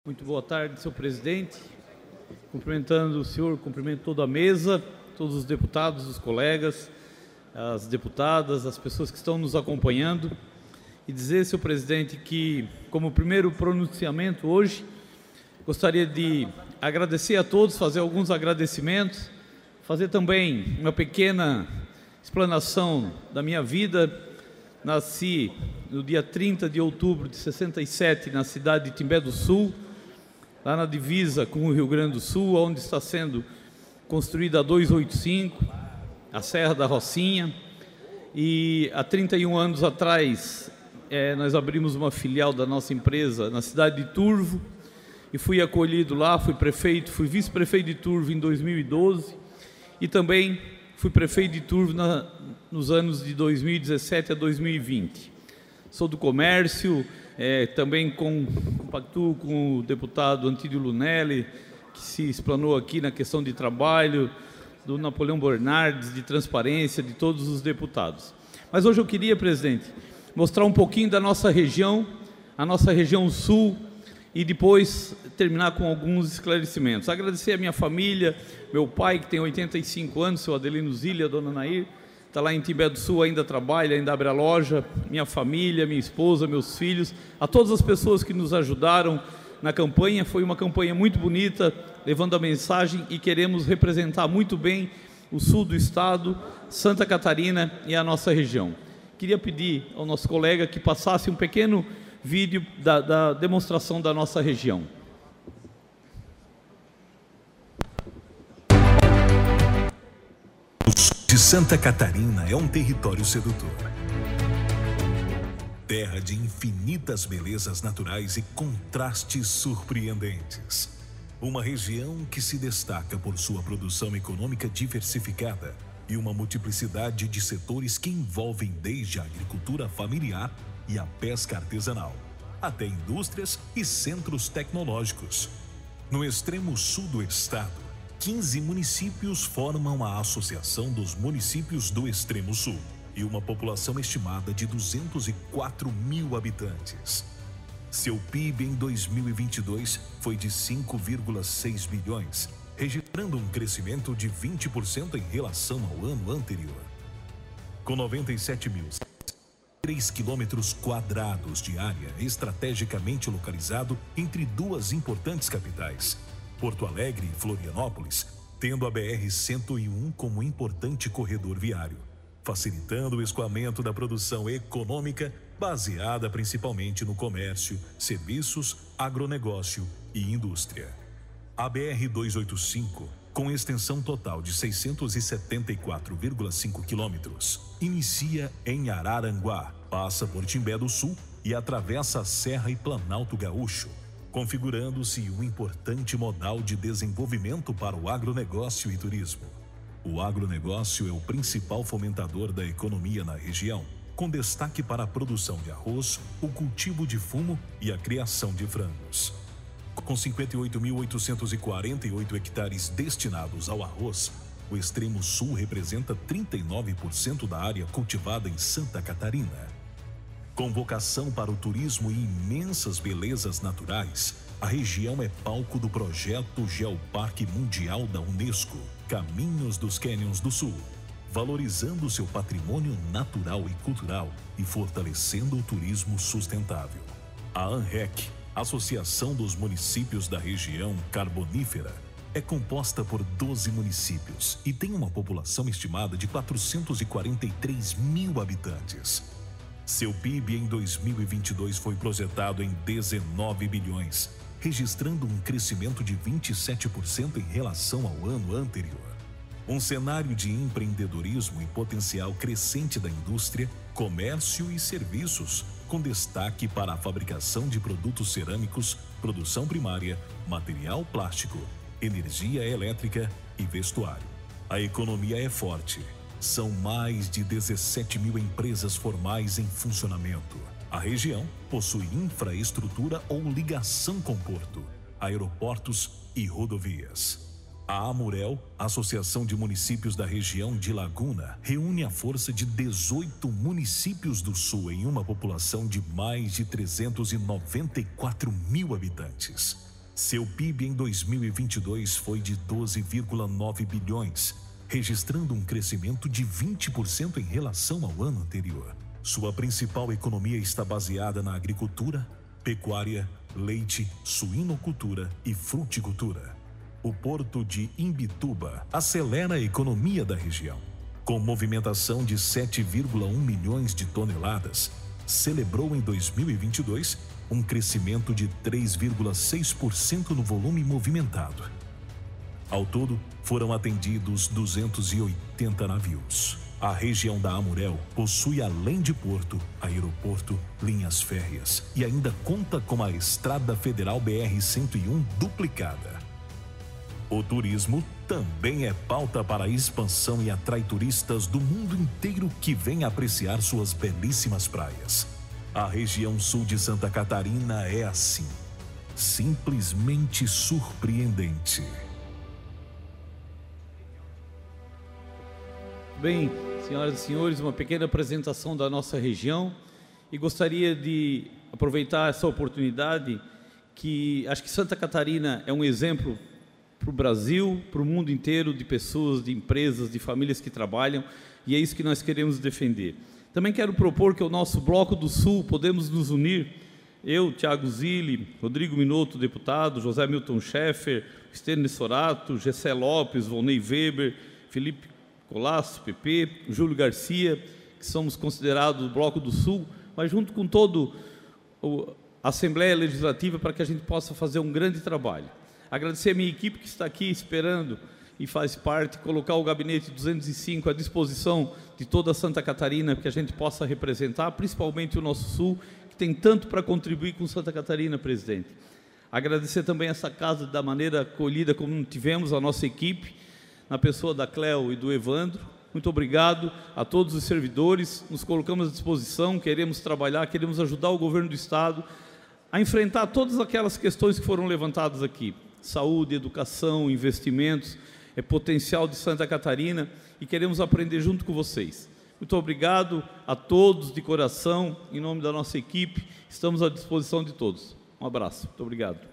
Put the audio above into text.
Muito boa tarde, senhor presidente. Cumprimentando o senhor, cumprimento toda a mesa, todos os deputados, os colegas, as deputadas, as pessoas que estão nos acompanhando. E dizer, senhor presidente, que como primeiro pronunciamento hoje, gostaria de agradecer a todos, fazer alguns agradecimentos, fazer também uma pequena explanação da minha vida. Nasci no dia 30 de outubro de 67, na cidade de Timbé do Sul, lá na divisa com o Rio Grande do Sul, onde está sendo construída a 285, a Serra da Rocinha. E há 31 anos atrás, nós abrimos uma filial da nossa empresa na cidade de Turvo, e fui acolhido lá, fui prefeito, fui vice-prefeito de Turvo em 2012, e também fui prefeito de Turvo nos anos de 2017 a 2020. Sou do comércio, também compactuo com o deputado Antídio Lunelli, que se explanou aqui na questão de trabalho, do Napoleão Bernardes, de transparência, de todos os deputados. Mas hoje eu queria, presidente, mostrar um pouquinho da nossa região, a nossa região sul, e depois terminar com alguns esclarecimentos. Agradecer a minha família, meu pai, que tem 85 anos, seu Adelino Zília, a dona Nair, está lá em Timbé do Sul, ainda trabalha, ainda abre a loja, minha família, minha esposa, meus filhos, a todas as pessoas que nos ajudaram na campanha. Foi uma campanha muito bonita, levando a mensagem, e queremos representar muito bem o sul do estado, Santa Catarina e a nossa região. Queria pedir ao nosso colega que passasse um pequeno vídeo da demonstração da nossa região. O sul de Santa Catarina é um território sedutor. Terra de infinitas belezas naturais e contrastes surpreendentes. Uma região que se destaca por sua produção econômica diversificada e uma multiplicidade de setores que envolvem desde a agricultura familiar e a pesca artesanal, até indústrias e centros tecnológicos. No extremo sul do estado, 15 municípios formam a Associação dos Municípios do Extremo Sul e uma população estimada de 204 mil habitantes. Seu PIB em 2022 foi de 5,6 bilhões, registrando um crescimento de 20% em relação ao ano anterior. Com 97.003 quilômetros quadrados de área estrategicamente localizado entre duas importantes capitais, Porto Alegre e Florianópolis, tendo a BR-101 como importante corredor viário, facilitando o escoamento da produção econômica baseada principalmente no comércio, serviços, agronegócio e indústria. A BR-285, com extensão total de 674,5 quilômetros, inicia em Araranguá, passa por Timbé do Sul e atravessa a Serra e Planalto Gaúcho, configurando-se um importante modal de desenvolvimento para o agronegócio e turismo. O agronegócio é o principal fomentador da economia na região, com destaque para a produção de arroz, o cultivo de fumo e a criação de frangos. Com 58.848 hectares destinados ao arroz, o extremo sul representa 39% da área cultivada em Santa Catarina. Com vocação para o turismo e imensas belezas naturais, a região é palco do projeto Geoparque Mundial da Unesco, Caminhos dos Cânions do Sul, valorizando seu patrimônio natural e cultural e fortalecendo o turismo sustentável. A ANREC, Associação dos Municípios da Região Carbonífera, é composta por 12 municípios e tem uma população estimada de 443 mil habitantes. Seu PIB em 2022 foi projetado em 19 bilhões, registrando um crescimento de 27% em relação ao ano anterior. Um cenário de empreendedorismo e potencial crescente da indústria, comércio e serviços, com destaque para a fabricação de produtos cerâmicos, produção primária, material plástico, energia elétrica e vestuário. A economia é forte. São mais de 17 mil empresas formais em funcionamento. A região possui infraestrutura ou ligação com porto, aeroportos e rodovias. A AMUREL, Associação de Municípios da Região de Laguna, reúne a força de 18 municípios do Sul em uma população de mais de 394 mil habitantes. Seu PIB em 2022 foi de 12,9 bilhões, registrando um crescimento de 20% em relação ao ano anterior. Sua principal economia está baseada na agricultura, pecuária, leite, suinocultura e fruticultura. O porto de Imbituba acelera a economia da região. Com movimentação de 7,1 milhões de toneladas, celebrou em 2022 um crescimento de 3,6% no volume movimentado. Ao todo, foram atendidos 280 navios. A região da Amurel possui, além de porto, aeroporto, linhas férreas e ainda conta com a Estrada Federal BR-101 duplicada. O turismo também é pauta para a expansão e atrai turistas do mundo inteiro que vêm apreciar suas belíssimas praias. A região sul de Santa Catarina é assim, simplesmente surpreendente. Bem, senhoras e senhores, uma pequena apresentação da nossa região e gostaria de aproveitar essa oportunidade que acho que Santa Catarina é um exemplo para o Brasil, para o mundo inteiro, de pessoas, de empresas, de famílias que trabalham, e é isso que nós queremos defender. Também quero propor que o nosso Bloco do Sul podemos nos unir, eu, Thiago Zilli, Rodrigo Minotto, deputado, José Milton Schaeffer, Estênio Sorato, Gessé Lopes, Volney Weber, Felipe Colasso, PP, Júlio Garcia, que somos considerados o Bloco do Sul, mas junto com toda a Assembleia Legislativa para que a gente possa fazer um grande trabalho. Agradecer a minha equipe que está aqui esperando e faz parte, colocar o Gabinete 205 à disposição de toda Santa Catarina, para que a gente possa representar, principalmente o nosso Sul, que tem tanto para contribuir com Santa Catarina, presidente. Agradecer também essa casa da maneira acolhida como tivemos a nossa equipe, na pessoa da Cléo e do Evandro. Muito obrigado a todos os servidores, nos colocamos à disposição, queremos trabalhar, queremos ajudar o governo do Estado a enfrentar todas aquelas questões que foram levantadas aqui. Saúde, educação, investimentos, potencial de Santa Catarina, e queremos aprender junto com vocês. Muito obrigado a todos de coração, em nome da nossa equipe, estamos à disposição de todos. Um abraço, muito obrigado.